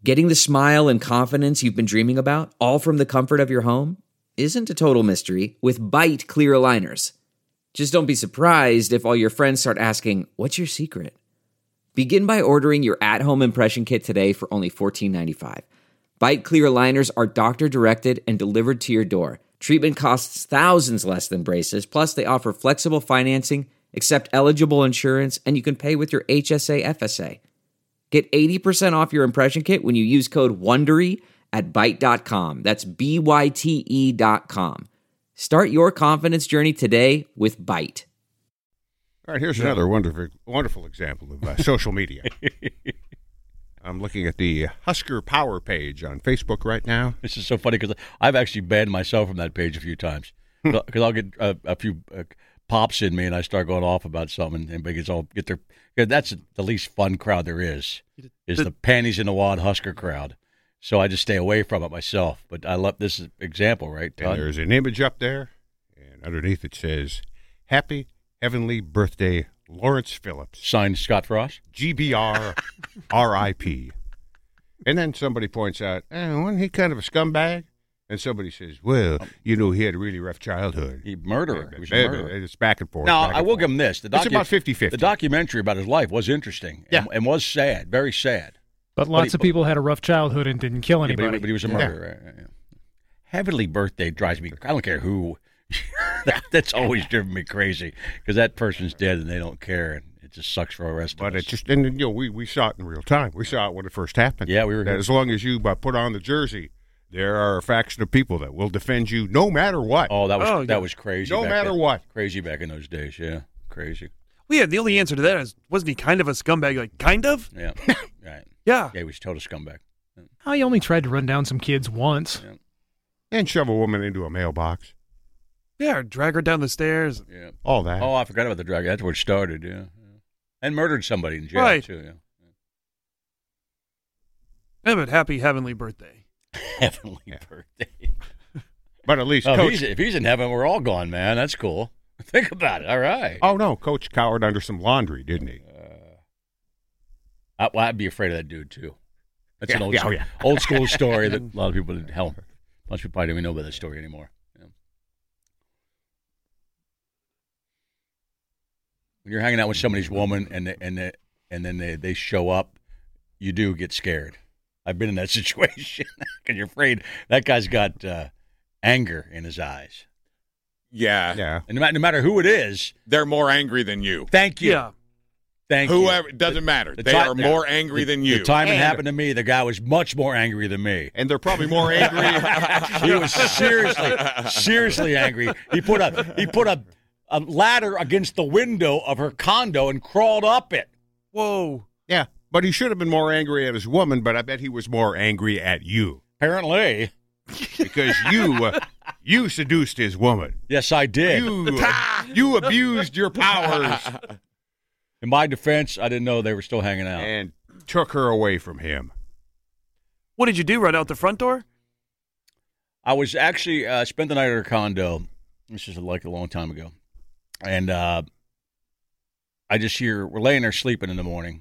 Getting the smile and confidence you've been dreaming about, all from the comfort of your home, isn't a total mystery with Byte clear aligners. Just don't be surprised if all your friends start asking, "What's your secret?" Begin by ordering your at-home impression kit today for only $14.95. Byte clear aligners are doctor-directed and delivered to your door. Treatment costs thousands less than braces, plus they offer flexible financing, accept eligible insurance, and you can pay with your HSA FSA. Get 80% off your impression kit when you use code WONDERY at Byte.com. That's BYTE.com. Start your confidence journey today with Byte. All right, here's another wonderful example of social media. I'm looking at the Husker Power page on Facebook right now. This is so funny because I've actually banned myself from that page a few times. Because I'll get a few pops in me and I start going off about something, and because I'll get their. That's the least fun crowd there is the panties in the wad Husker crowd. So I just stay away from it myself. But I love this example, right, Todd? And there's an image up there, and underneath it says, "Happy Heavenly Birthday, Lawrence Phillips." Signed Scott Frost. GBR RIP. And then somebody points out, wasn't he kind of a scumbag? And somebody says, well, he had a really rough childhood. He was a murderer. It's back and forth. Now, I will give him this. It's about 50-50. The documentary about his life was interesting and was sad, very sad. But lots of people had a rough childhood and didn't kill anybody. But he was a murderer. Yeah. Heavenly Birthday drives me. I don't care who. That's always driven me crazy because that person's dead and they don't care, and it just sucks for the rest of us. But it just, and we saw it in real time. We saw it when it first happened. Yeah, we were. That as long as you put on the jersey, there are a faction of people that will defend you no matter what. Oh, that was crazy. No matter what. Crazy back in those days. Yeah, crazy. Well, yeah, the only answer to that is, wasn't he kind of a scumbag? Like, kind of? Yeah, right. Yeah. Yeah, he was a total scumbag. Oh, he only tried to run down some kids once. Yeah. And shove a woman into a mailbox. Yeah, or drag her down the stairs. Yeah. All that. Oh, I forgot about the drug. That's where it started, yeah. And murdered somebody in jail, right. too, yeah. Yeah, but happy heavenly birthday. Heavenly birthday. But at least, Coach... if he's in heaven, we're all gone, man. That's cool. Think about it. All right. Oh, no. Coach cowered under some laundry, didn't he? I'd be afraid of that dude, too. That's an old school story that a lot of people didn't. Hell, most people probably don't even know about that story anymore. Yeah. When you're hanging out with somebody's woman and then they show up, you do get scared. I've been in that situation because you're afraid that guy's got anger in his eyes. Yeah. And no matter who it is, they're more angry than you. Thank you. Yeah. Thank Whoever, you. it doesn't matter. They are more angry than you. The time it happened to me, the guy was much more angry than me. And they're probably more angry. He was seriously angry. He put a ladder against the window of her condo and crawled up it. Whoa. Yeah, but he should have been more angry at his woman, but I bet he was more angry at you. Apparently. Because you seduced his woman. Yes, I did. You abused your powers. In my defense, I didn't know they were still hanging out. And took her away from him. What did you do, run out the front door? I was actually spent the night at her condo. This is like a long time ago. And I just hear, we're laying there sleeping in the morning,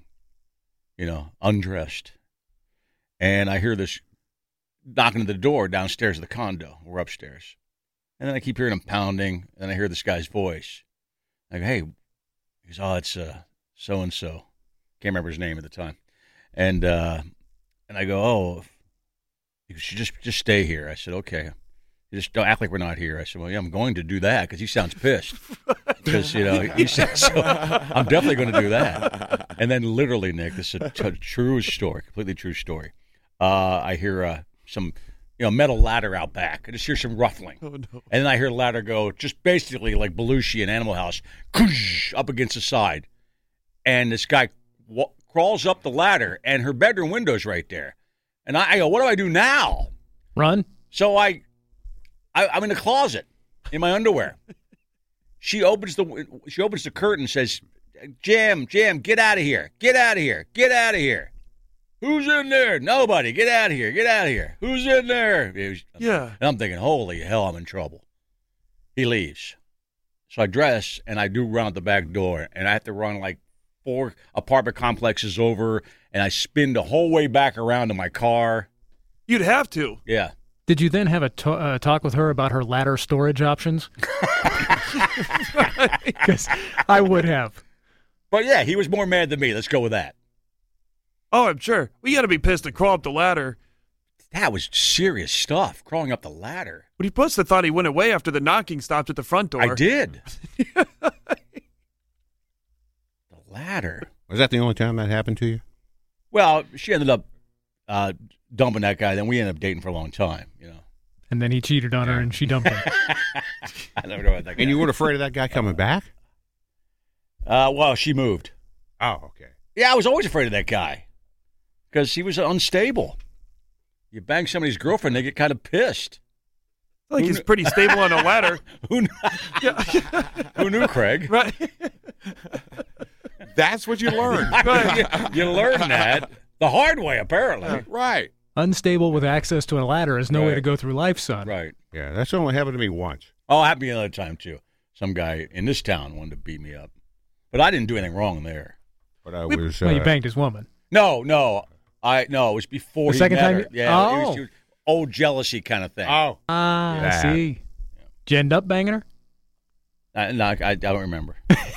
undressed. And I hear this knocking at the door downstairs of the condo. We're upstairs. And then I keep hearing him pounding. And then I hear this guy's voice. I go, hey. He goes, oh, it's so-and-so. Can't remember his name at the time. And I go, oh. He goes, just stay here. I said, okay. You just don't act like we're not here. I said, well, yeah, I'm going to do that because he sounds pissed. Because, he said, so I'm definitely going to do that. And then literally, Nick, this is a true story, completely true story. I hear some metal ladder out back. I just hear some ruffling. Oh, no. And then I hear the ladder go just basically like Belushi in Animal House, up against the side. And this guy crawls up the ladder, and her bedroom window's right there. And I go, what do I do now? Run? So I'm in the closet in my underwear. She opens the curtain and says, Jim, get out of here. Get out of here. Get out of here. Who's in there? Nobody. Get out of here. Get out of here. Who's in there? Yeah. And I'm thinking, holy hell, I'm in trouble. He leaves. So I dress, and I do run out the back door, and I have to run like 4 apartment complexes over, and I spin the whole way back around to my car. You'd have to. Yeah. Did you then have a talk with her about her ladder storage options? Because I would have. But, yeah, he was more mad than me. Let's go with that. Oh, I'm sure. Well, you got to be pissed to crawl up the ladder. That was serious stuff, crawling up the ladder. But he must have thought he went away after the knocking stopped at the front door. I did. The ladder. Was that the only time that happened to you? Well, she ended up dumping that guy. Then we ended up dating for a long time, you know. And then he cheated on her, and she dumped him. I never know about that guy. And you weren't afraid of that guy coming back? Well, she moved. Oh, okay. Yeah, I was always afraid of that guy because he was unstable. You bang somebody's girlfriend, they get kind of pissed. I think he's pretty stable on a ladder. Who knew, Craig? Right. That's what you learned. You learn that the hard way, apparently. Right. Unstable with access to a ladder is no way to go through life, son. Right. Yeah, that's only happened to me once. Oh, it happened to me another time, too. Some guy in this town wanted to beat me up. But I didn't do anything wrong there. But I was. Well, you banged his woman. No. It was before The he second met time her. you- Yeah, Oh. it was old jealousy kind of thing. Oh. I That. see. Did you end up banging her? No, I don't remember.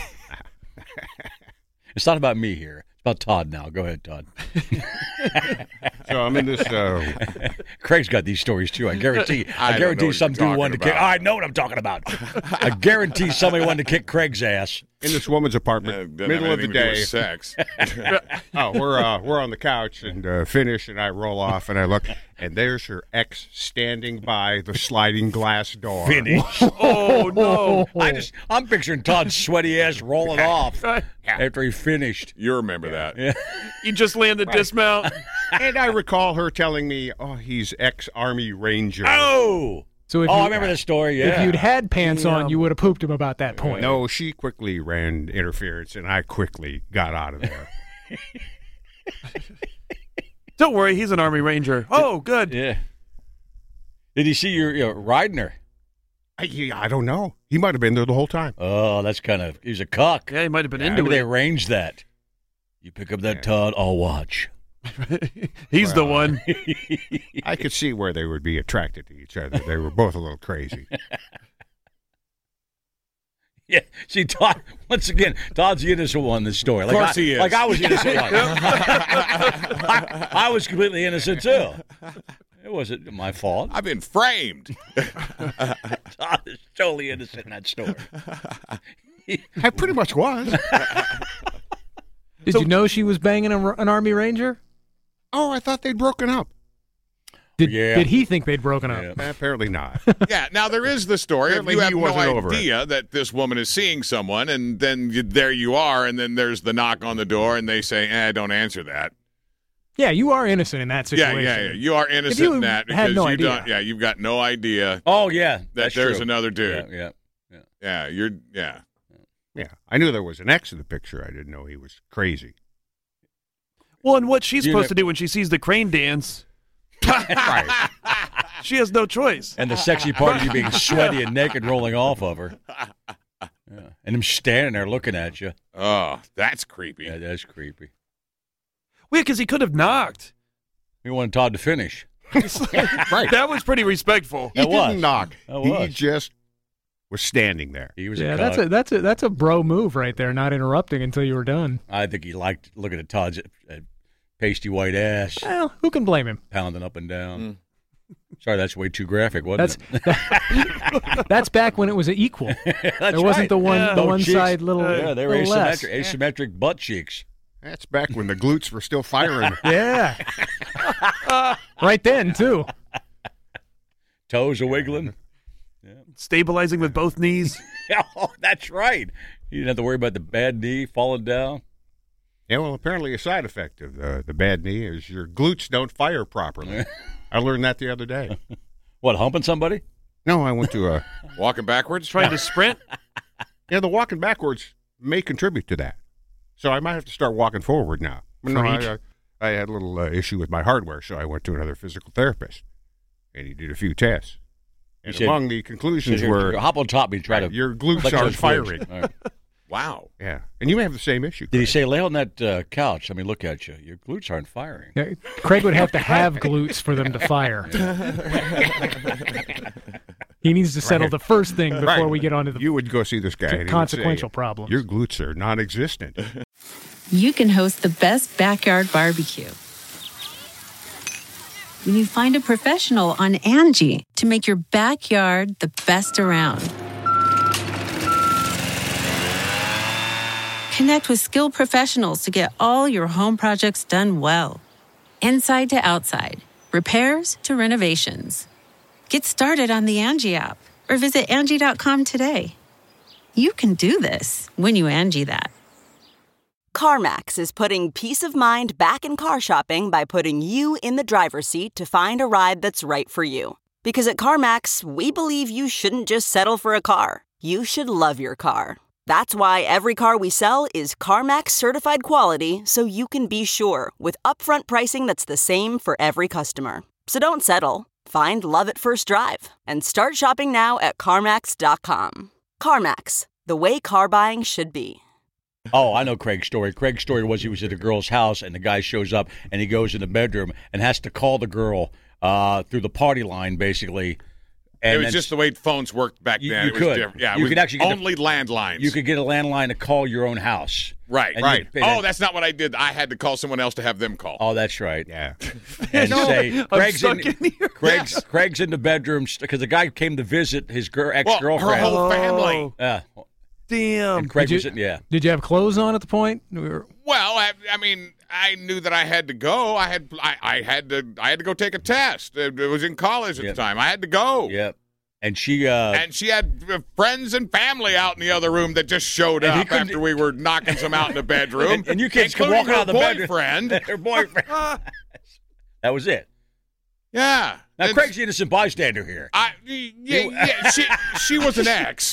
It's not about me here. It's about Todd now. Go ahead, Todd. So I'm in this. Craig's got these stories too. I guarantee. I don't know what some you're dude wanted to talking kick. about. I know what I'm talking about. I guarantee somebody wanted to kick Craig's ass. In this woman's apartment, Doesn't middle have of the anything to do day. with sex. Oh, we're on the couch and finish, and I roll off, and I look, and there's her ex standing by the sliding glass door. Finish. Oh, no. I'm picturing Todd's sweaty ass rolling off Right. after he finished. You remember that. Yeah. You just landed dismount. And I recall her telling me, "Oh, he's ex-Army Ranger." Oh. So if I you, remember the story. Yeah. if you'd had pants Yeah. on, you would have pooped him about that point. No, she quickly ran interference, and I quickly got out of there. Don't worry, he's an Army Ranger. Oh, good. Yeah. Did he see you riding her? I don't know. He might have been there the whole time. Oh, that's kind of. He's a cuck. Yeah, he might have been into Maybe they it. arranged that. You pick up that Todd, I'll watch. He's the one. I could see where they would be attracted to each other. They were both a little crazy. Yeah. See, Todd, once again, Todd's the innocent one in this story. Like course he is. Like I was the innocent one. I was completely innocent, too. It wasn't my fault. I've been framed. Todd is totally innocent in that story. I pretty much was. Did you know she was banging an Army Ranger? Oh, I thought they'd broken up. Did he think they'd broken up? Yeah. Apparently not. Yeah, now there is the story. If Apparently you he have no wasn't over idea that this woman is seeing someone, and then there you are, and then there's the knock on the door, and they say, don't answer that. Yeah, you are innocent in that situation. Yeah. You are innocent you in that had because no you idea. don't. Yeah, you've got no idea Oh, yeah. that That's there's true. another dude. Yeah. Yeah, you're. Yeah. Yeah, I knew there was an ex in the picture. I didn't know he was crazy. Well, and what she's You supposed know- to do when she sees the crane dance, Right. she has no choice. And the sexy part of you being sweaty and naked rolling off of her. Yeah. And him standing there looking at you. Oh, that's creepy. Yeah, that's creepy. Weird, because he could have knocked. We wanted Todd to finish. Right. That was pretty respectful. He That was. didn't knock. That He was. just was standing there. He was Yeah, a that's cuck. that's a bro move right there, not interrupting until you were done. I think he liked looking at Todd's pasty white ass Well, who can blame him? pounding up and down. Sorry, that's way too graphic, wasn't it? That's back when it was equal. That's There wasn't the one Yeah. the Both one cheeks. side little. Yeah, they were little less. asymmetric butt cheeks. That's back when the glutes were still firing. Yeah. Right then too. Toes are wiggling. Stabilizing with both knees. Oh, that's right. You didn't have to worry about the bad knee falling down. Yeah, well, apparently a side effect of the bad knee is your glutes don't fire properly. I learned that the other day. What, humping somebody? No, I went to Walking backwards. Trying to sprint. the walking backwards may contribute to that. So I might have to start walking forward now. No, I had a little issue with my hardware, so I went to another physical therapist, and he did a few tests. And He said- among the conclusions Here, were hop on top of me and try to your glutes flex aren't those glutes. firing. All right. Wow. Yeah. And you may have the same issue. Did he Craig. say, lay on that couch? Let me look at you. Your glutes aren't firing. Yeah, Craig would have to have glutes for them to fire. He needs to settle the first thing before Right. we get on to the You would go see this guy. and he would consequential say, problems. Your glutes are non-existent. You can host the best backyard barbecue when you find a professional on Angie to make your backyard the best around. Connect with skilled professionals to get all your home projects done well. Inside to outside, repairs to renovations. Get started on the Angie app or visit Angie.com today. You can do this when you Angie that. CarMax is putting peace of mind back in car shopping by putting you in the driver's seat to find a ride that's right for you. Because at CarMax, we believe you shouldn't just settle for a car. You should love your car. That's why every car we sell is CarMax certified quality, so you can be sure with upfront pricing that's the same for every customer. So don't settle. Find love at first drive and start shopping now at CarMax.com. CarMax, the way car buying should be. Oh, I know Craig's story. Craig's story was he was at a girl's house, and the guy shows up, and he goes in the bedroom and has to call the girl through the party line, basically. And it was just the way phones worked back then. You It was could. different. Yeah, You it was could actually get only landlines. You could get a landline to call your own house. Right, And right. you- Oh, that's not what I did. I had to call someone else to have them call. Oh, that's right. Yeah. And say, Craig's stuck in here. Craig's in the bedroom because the guy came to visit his Well, ex-girlfriend. her whole family. Yeah. Damn. And Craig Did was you- in, yeah. Did you have clothes on at the point? We were- Well, I mean, I knew that I had to go. I had to go take a test. It was in college at Yep. the time. I had to go. Yep. And she And she had friends and family out in the other room that just showed And he up couldn't- after we were knocking some out in the bedroom. and you kids come including walking out of the her bedroom. boyfriend. her boyfriend. That was it. Yeah. Now, And Craig's the innocent bystander here. She was an ex.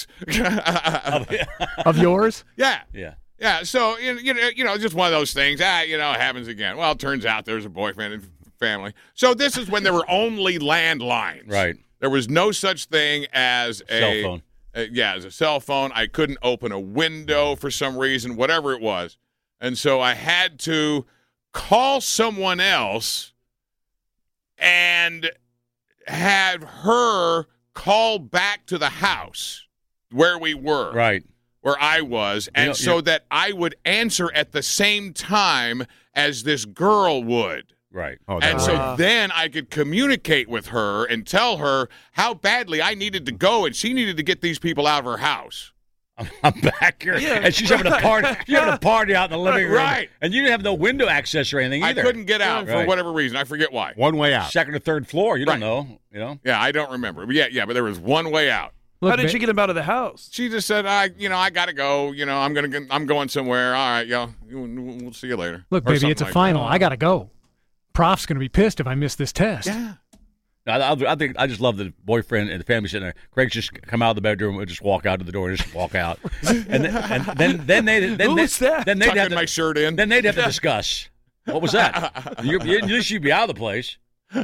Of yours? Yeah. Yeah. Yeah, so just one of those things. It happens again. Well, it turns out there's a boyfriend and family. So this is when there were only landlines. Right. There was no such thing as a Cell phone. As a cell phone. I couldn't open a window for some reason, whatever it was, and so I had to call someone else and have her call back to the house where we were. Right. Where I was, and so that I would answer at the same time as this girl would. Right. Oh, And so then I could communicate with her and tell her how badly I needed to go, and she needed to get these people out of her house. I'm back here, and she's having a party. You're having a party out in the living room, Right. And you didn't have no window access or anything either. I couldn't get out for Right. whatever reason. I forget why. One way out. Second or third floor. You don't Right. know. You know. Yeah, I don't remember. But but there was one way out. Look, How did you get him out of the house? She just said, I got to go. I'm going somewhere. All right, we'll see you later. Look, Or baby, something it's a like final. that. I got to go. Prof's going to be pissed if I miss this test. Yeah. I think I just love the boyfriend and the family sitting there. Craig's just come out of the bedroom and just walk out to the door and just walk out. and then Who's that? Then they'd Tucking have to, my shirt in. Then they'd have to discuss what was that. At least you'd be out of the place.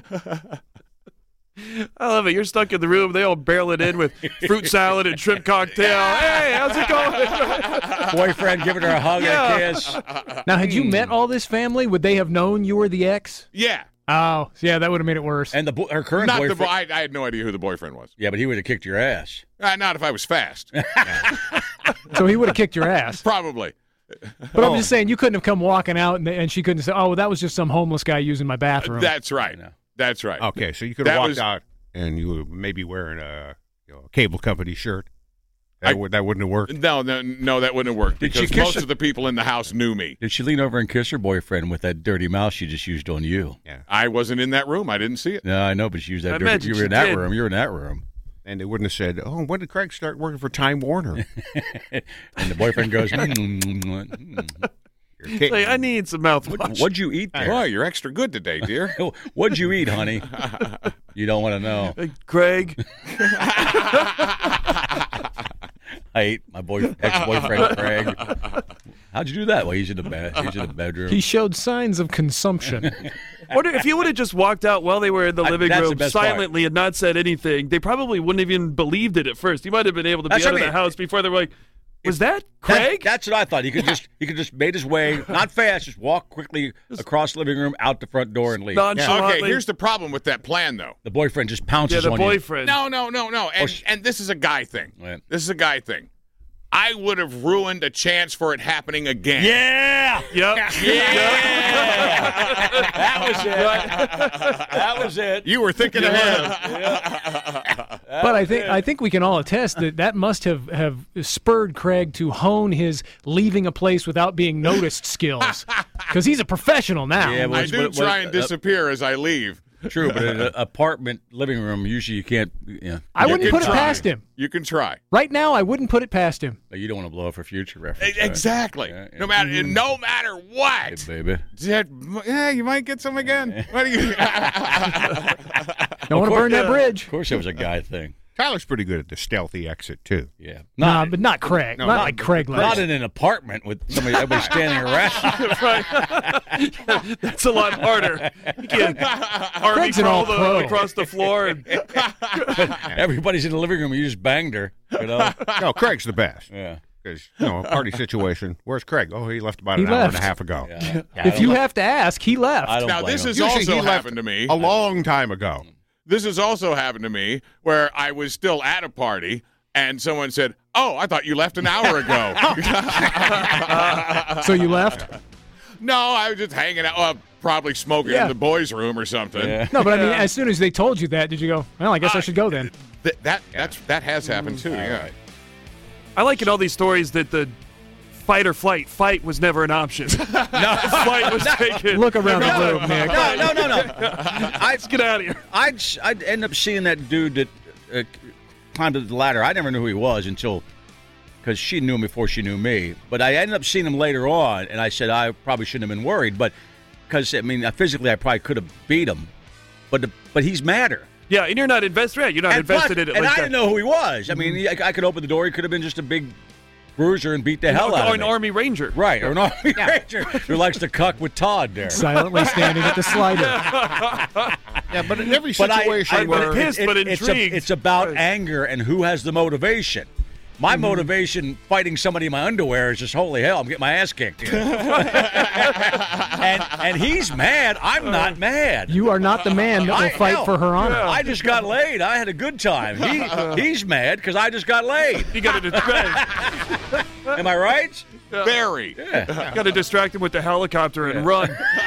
I love it. You're stuck in the room. They all barrel it in with fruit salad and shrimp cocktail. Hey, how's it going? Boyfriend giving her a hug and a kiss. Now, had you met all this family, would they have known you were the ex? Yeah. Oh, yeah, that would have made it worse. And her current Not boyfriend. I had no idea who the boyfriend was. Yeah, but he would have kicked your ass. Not if I was fast. So he would have kicked your ass. Probably. But I'm just saying, you couldn't have come walking out and she couldn't say, oh, well, that was just some homeless guy using my bathroom. That's right. That's right. Okay, so you could have That walked was- out and you were maybe wearing a cable company shirt. That wouldn't have worked. No, that wouldn't have worked Did she because kiss most her? of the people in the house knew me. Did she lean over and kiss her boyfriend with that dirty mouth she just used on you? Yeah. I wasn't in that room. I didn't see it. No, I know, but she used that I dirty. imagine You were she in that did. room. You were in that room. And they wouldn't have said, "Oh, when did Craig start working for Time Warner?" And the boyfriend goes, Like, I need some mouthwash. What'd you eat there? Boy, you're extra good today, dear. What'd you eat, honey? You don't want to know. Hey, Craig. I ate my ex-boyfriend, Craig. How'd you do that? Well, he's in the bedroom. He showed signs of consumption. What if you would have just walked out while they were in the living that's the room best part. silently and not said anything? They probably wouldn't have even believed it at first. You might have been able to be That's out what of I the mean. house before they were like, Was that Craig? That's what I thought. He could just made his way, not fast, just walk quickly across the living room, out the front door, and leave. Okay, here's the problem with that plan, though. The boyfriend just pounces on you. Yeah, the boyfriend. No. And this is a guy thing. Yeah. This is a guy thing. I would have ruined a chance for it happening again. Yeah. Yep. Yeah. That was it. You were thinking ahead. But I think we can all attest that must have spurred Craig to hone his leaving a place without being noticed skills, because he's a professional now. Yeah, I do try and disappear as I leave. True, but in an apartment living room, usually you can't. Yeah. I wouldn't put it past him. You can try. Right now, I wouldn't put it past him. But you don't want to blow up for future reference. Right? Exactly. Yeah. No matter what. Hey, baby. Yeah, you might get some again. What do you? Don't want to burn that bridge. Of course, it was a guy thing. Tyler's pretty good at the stealthy exit, too. Yeah. Nah, but not Craig. No, not not- like Craig. Not in an apartment with everybody standing around. Right. That's a lot harder. You can't army Craig's an crawl all-pro. across the floor. And, Everybody's in the living room. And you just banged her. You know. No, Craig's the best. Yeah. Because, a party situation. Where's Craig? Oh, he left about He an hour and left. a half ago. Yeah. If you have to ask, he left. I don't Now, blame this him. has Usually also he left happened to me. a long time ago. This has also happened to me where I was still at a party and someone said, "Oh, I thought you left an hour ago." So you left? No, I was just hanging out, probably smoking Yeah. in the boys' room or something. Yeah. No, but I mean, as soon as they told you that, did you go, well, I guess I should go then? That has happened too. Yeah. I like in all these stories that the fight or flight fight was never an option. No, flight was taken. Look around the room, Nick. No. Let's get out of here. I'd end up seeing that dude that climbed up the ladder. I never knew who he was until, because she knew him before she knew me. But I ended up seeing him later on, and I said I probably shouldn't have been worried. But because physically I probably could have beat him, but he's madder. Yeah, and you're not invested. Yeah, you're not invested in it. And like I that. didn't know who he was. I mean, I could open the door. He could have been just a big bruiser and beat the hell out Or of an me. Army Ranger. Right, or an Army Ranger who likes to cuck with Todd there. Silently standing at the slider. Yeah, but in every But situation I've where been pissed, but intrigued. It's about anger and who has the motivation. My motivation fighting somebody in my underwear is just, holy hell, I'm getting my ass kicked here. and he's mad. I'm not mad. You are not the man that will fight for her honor. I just got laid. I had a good time. He's mad because I just got laid. You got to Am I right? Very. got to distract him with the helicopter and run.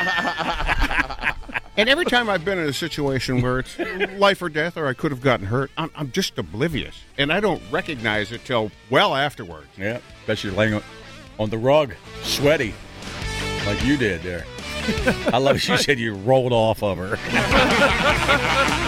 And every time I've been in a situation where it's life or death or I could have gotten hurt, I'm just oblivious. And I don't recognize it till well afterwards. Yeah. Bet you're laying on the rug, sweaty, like you did there. I love you said you rolled off of her.